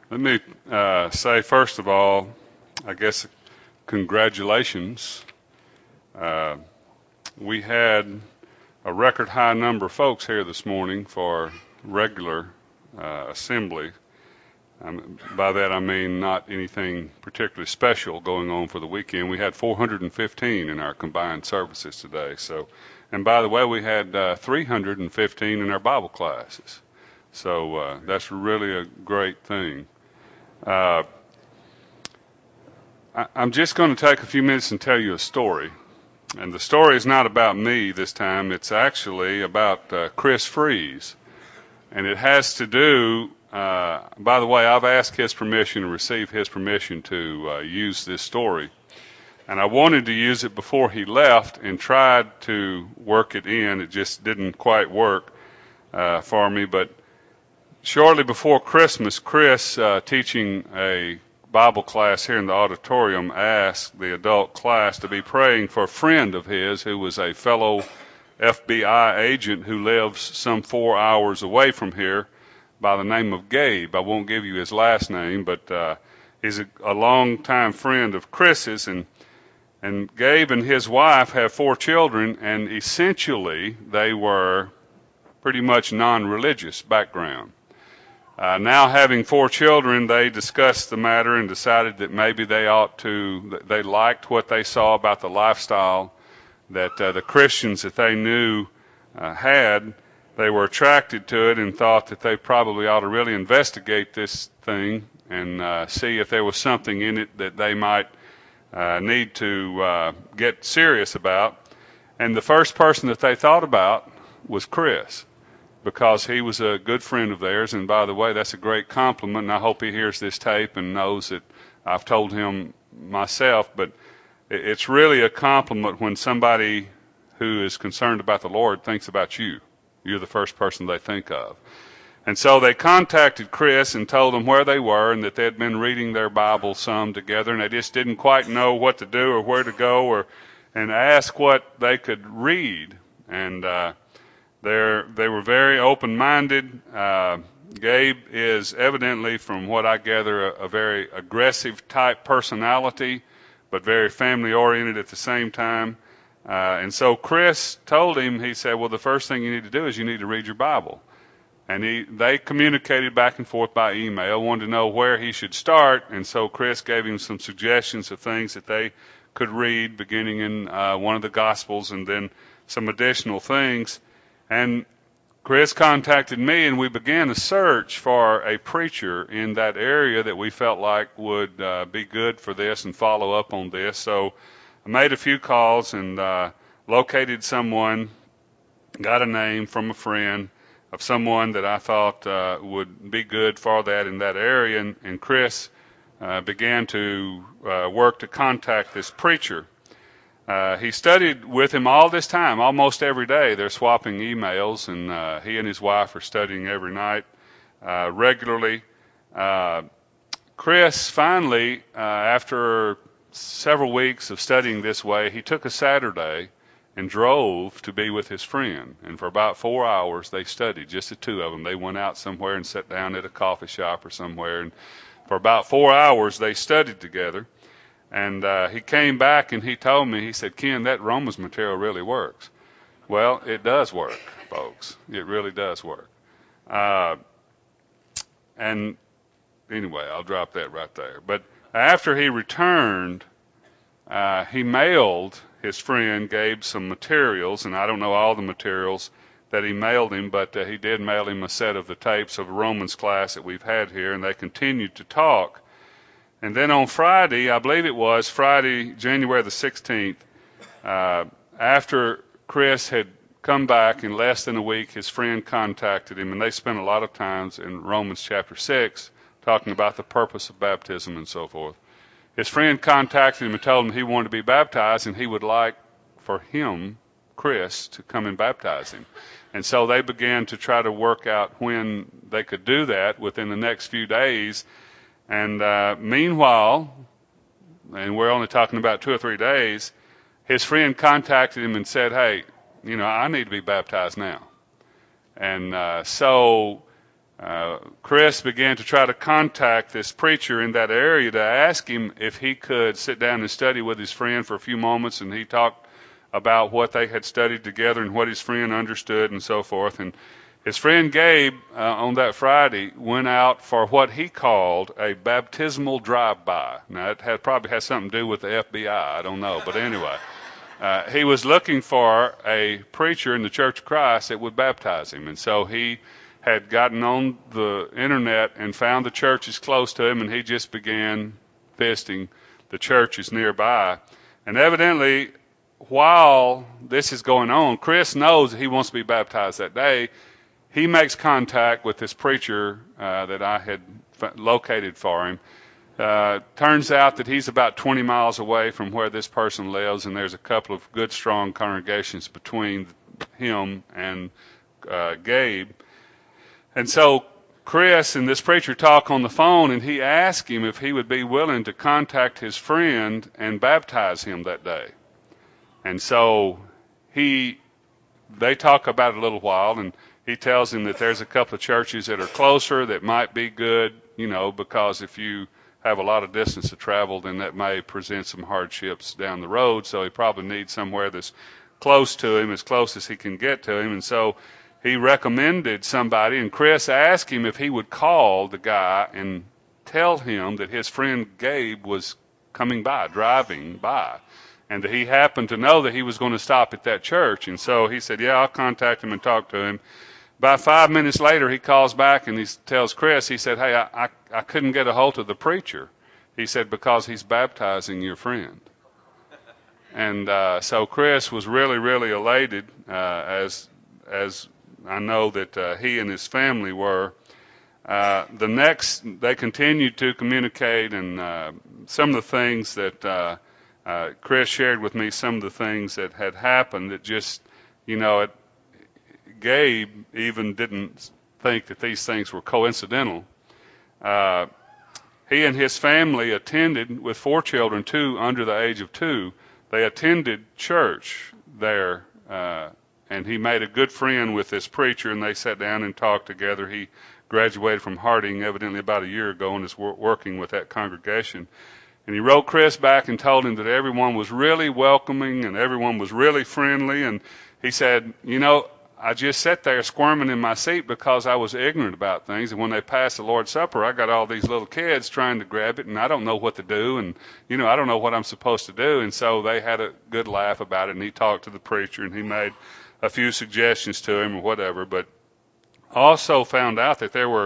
Let me say, first of all, I guess congratulations. Uh, we had a record high number of folks here this morning for regular assembly. By that I mean not anything particularly special going on for the weekend. We had 415 in our combined services today. So, and by the way, we had 315 in our Bible classes. So that's really a great thing. Uh, I'm just going to take a few minutes and tell you a story. And the story is not about me this time. It's actually about Chris Fries. And it has to do, by the way, I've asked his permission and received his permission to use this story. And I wanted to use it before he left and tried to work it in. It just didn't quite work for me. But shortly before Christmas, Chris, teaching a Bible class here in the auditorium, asked the adult class to be praying for a friend of his who was a fellow FBI agent who lives some 4 hours away from here by the name of Gabe. I won't give you his last name, but he's a longtime friend of Chris's, and Gabe and his wife have 4 children, and essentially they were pretty much non-religious background. Now having 4 children, they discussed the matter and decided that maybe they liked what they saw about the lifestyle that the Christians that they knew had. They were attracted to it and thought that they probably ought to really investigate this thing and see if there was something in it that they might need to get serious about. And the first person that they thought about was Chris, because he was a good friend of theirs. And by the way, that's a great compliment, and I hope he hears this tape and knows that I've told him myself. But it's really a compliment when somebody who is concerned about the Lord thinks about you. You're the first person they think of. And so they contacted Chris and told him where they were and that they had been reading their Bible some together, and they just didn't quite know what to do or where to go and ask what they could read. And they were very open-minded. Gabe is evidently, from what I gather, a very aggressive type personality, but very family-oriented at the same time. And so Chris told him, he said, well, the first thing you need to do is you need to read your Bible. And they communicated back and forth by email, wanted to know where he should start. And so Chris gave him some suggestions of things that they could read, beginning in one of the Gospels and then some additional things. And Chris contacted me, and we began a search for a preacher in that area that we felt like would be good for this and follow up on this. So I made a few calls and located someone, got a name from a friend of someone that I thought would be good for that in that area. And Chris began to work to contact this preacher. He studied with him all this time, almost every day. They're swapping emails, and he and his wife are studying every night regularly. Chris finally, after several weeks of studying this way, he took a Saturday and drove to be with his friend. And for about 4 hours, they studied, just the two of them. They went out somewhere and sat down at a coffee shop or somewhere. And for about 4 hours, they studied together. And he came back and he told me, he said, Ken, that Romans material really works. Well, it does work, folks. It really does work. And anyway, I'll drop that right there. But after he returned, he mailed his friend Gabe some materials, and I don't know all the materials that he mailed him, but he did mail him a set of the tapes of a Romans class that we've had here, and they continued to talk. And then on Friday, I believe it was Friday, January the 16th, after Chris had come back in less than a week, his friend contacted him, and they spent a lot of times in Romans chapter 6 talking about the purpose of baptism and so forth. His friend contacted him and told him he wanted to be baptized, and he would like for him, Chris, to come and baptize him. And so they began to try to work out when they could do that within the next few days. And meanwhile, and we're only talking about 2 or 3 days, his friend contacted him and said, hey, I need to be baptized now. And so Chris began to try to contact this preacher in that area to ask him if he could sit down and study with his friend for a few moments, and he talked about what they had studied together and what his friend understood and so forth. And his friend Gabe, on that Friday, went out for what he called a baptismal drive-by. Now, it probably has something to do with the FBI. I don't know. But anyway, he was looking for a preacher in the Church of Christ that would baptize him. And so he had gotten on the internet and found the churches close to him, and he just began visiting the churches nearby. And evidently, while this is going on, Chris knows that he wants to be baptized that day. He makes contact with this preacher that I had located for him. Turns out that he's about 20 miles away from where this person lives, and there's a couple of good, strong congregations between him and Gabe. And so Chris and this preacher talk on the phone, and he asked him if he would be willing to contact his friend and baptize him that day. And so they talk about it a little while, and he tells him that there's a couple of churches that are closer that might be good, because if you have a lot of distance to travel, then that may present some hardships down the road. So he probably needs somewhere that's close to him, as close as he can get to him. And so he recommended somebody, and Chris asked him if he would call the guy and tell him that his friend Gabe was coming by, driving by, and that he happened to know that he was going to stop at that church. And so he said, yeah, I'll contact him and talk to him. About 5 minutes later, he calls back and he tells Chris, he said, hey, I couldn't get a hold of the preacher. He said, because he's baptizing your friend. And so Chris was really, really elated, as I know that he and his family were. They continued to communicate, and some of the things that Chris shared with me, some of the things that had happened that just, Gabe even didn't think that these things were coincidental. He and his family attended, with 4 children, 2 under the age of 2. They attended church there, and he made a good friend with this preacher, and they sat down and talked together. He graduated from Harding evidently about a year ago and is working with that congregation. And he wrote Chris back and told him that everyone was really welcoming and everyone was really friendly. And he said, I just sat there squirming in my seat because I was ignorant about things. And when they passed the Lord's Supper, I got all these little kids trying to grab it, and I don't know what to do. And, I don't know what I'm supposed to do. And so they had a good laugh about it, and he talked to the preacher, and he made a few suggestions to him or whatever. But also found out that there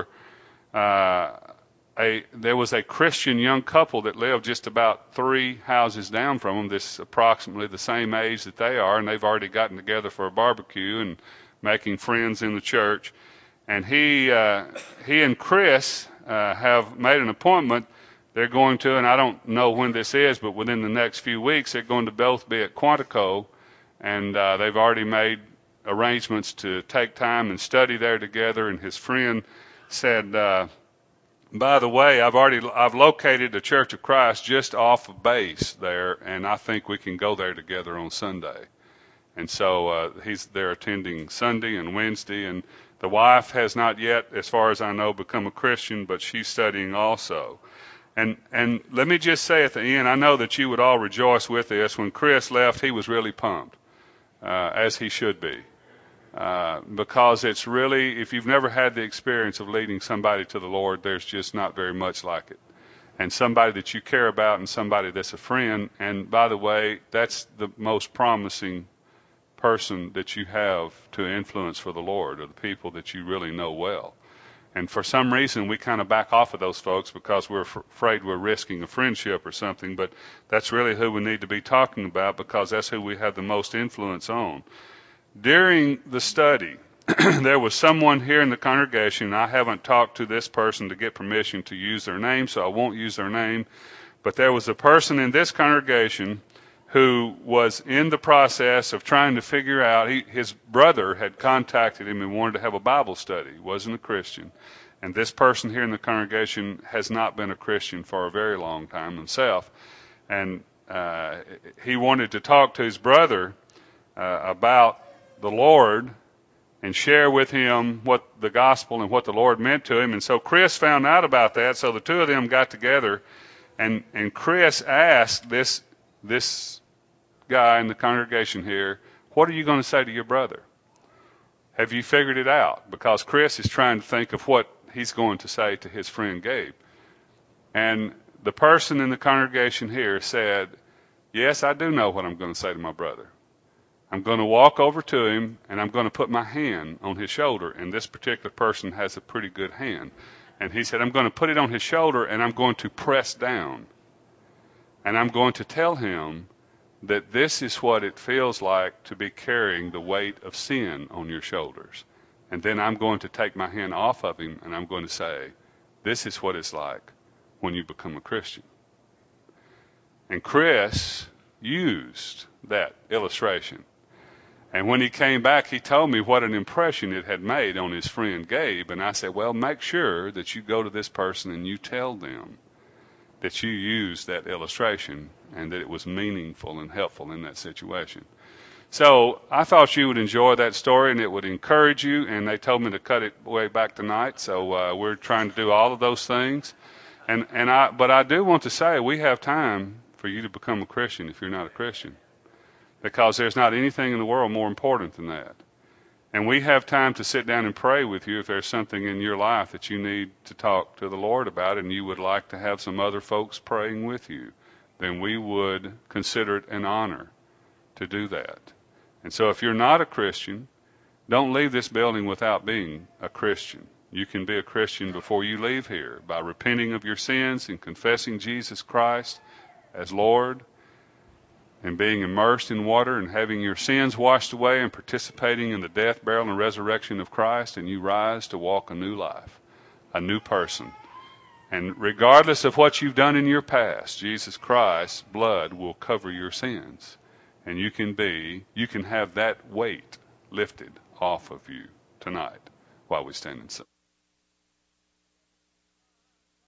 was a Christian young couple that lived just about 3 houses down from them, this approximately the same age that they are, and they've already gotten together for a barbecue and making friends in the church. And he and Chris have made an appointment. They're going to, and I don't know when this is, but within the next few weeks, they're going to both be at Quantico, and they've already made arrangements to take time and study there together. And his friend said, by the way, I've located a Church of Christ just off of base there, and I think we can go there together on Sunday. And so they're attending Sunday and Wednesday, and the wife has not yet, as far as I know, become a Christian, but she's studying also. And let me just say at the end, I know that you would all rejoice with this. When Chris left, he was really pumped, as he should be. Because it's really, if you've never had the experience of leading somebody to the Lord, there's just not very much like it. And somebody that you care about and somebody that's a friend. And by the way, that's the most promising person that you have to influence for the Lord, or the people that you really know well. And for some reason, we kind of back off of those folks because we're afraid we're risking a friendship or something. But that's really who we need to be talking about, because that's who we have the most influence on. During the study, there was someone here in the congregation. I haven't talked to this person to get permission to use their name, so I won't use their name. But there was a person in this congregation who was in the process of trying to figure out, his brother had contacted him and wanted to have a Bible study. He wasn't a Christian. And this person here in the congregation has not been a Christian for a very long time himself. And he wanted to talk to his brother about the Lord and share with him what the gospel and what the Lord meant to him. And so Chris found out about that. So the two of them got together, and Chris asked this guy in the congregation here, what are you going to say to your brother? Have you figured it out? Because Chris is trying to think of what he's going to say to his friend Gabe. And the person in the congregation here said, yes, I do know what I'm going to say to my brother. I'm going to walk over to him and I'm going to put my hand on his shoulder. And this particular person has a pretty good hand. And he said, I'm going to put it on his shoulder and I'm going to press down. And I'm going to tell him that this is what it feels like to be carrying the weight of sin on your shoulders. And then I'm going to take my hand off of him and I'm going to say, this is what it's like when you become a Christian. And Chris used that illustration. And when he came back, he told me what an impression it had made on his friend Gabe. And I said, well, make sure that you go to this person and you tell them that you used that illustration and that it was meaningful and helpful in that situation. So I thought you would enjoy that story and it would encourage you. And they told me to cut it way back tonight. So we're trying to do all of those things. But I do want to say we have time for you to become a Christian if you're not a Christian, because there's not anything in the world more important than that. And we have time to sit down and pray with you if there's something in your life that you need to talk to the Lord about and you would like to have some other folks praying with you. Then we would consider it an honor to do that. And so if you're not a Christian, don't leave this building without being a Christian. You can be a Christian before you leave here by repenting of your sins and confessing Jesus Christ as Lord and being immersed in water and having your sins washed away and participating in the death, burial, and resurrection of Christ, and you rise to walk a new life, a new person. And regardless of what you've done in your past, Jesus Christ's blood will cover your sins. And you can have that weight lifted off of you tonight while we stand and sing.